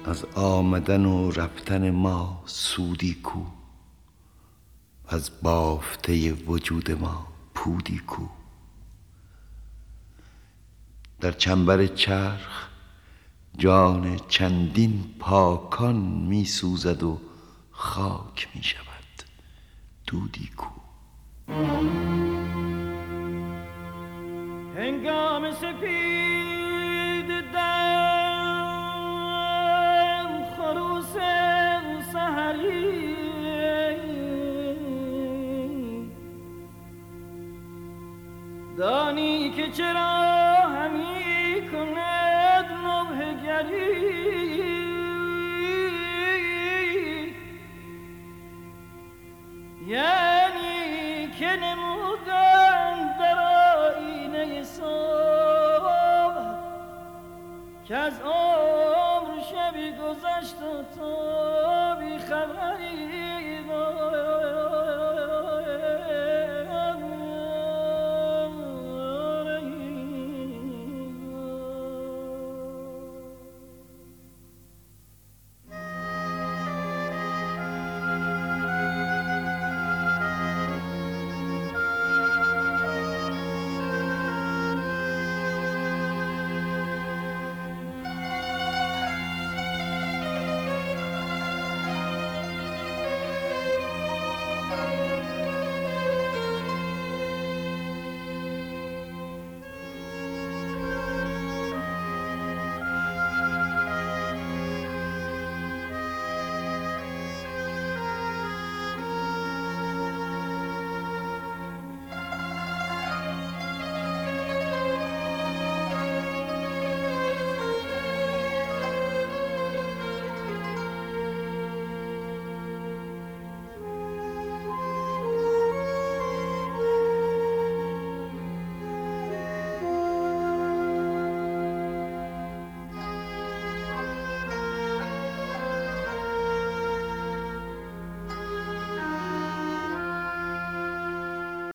از آمدن و رفتن ما سودی کو، از بافته وجود ما پودی کو. در چنبر چرخ جان چندین پاکان می سوزد و خاک می شود دودی کو. هنگام سپید دم خروس سحری دانی که چرا همی کند نوحه گری، یعنی که نمودن در آینه صبح که از عمر شبی گذشت و تو بی خبری.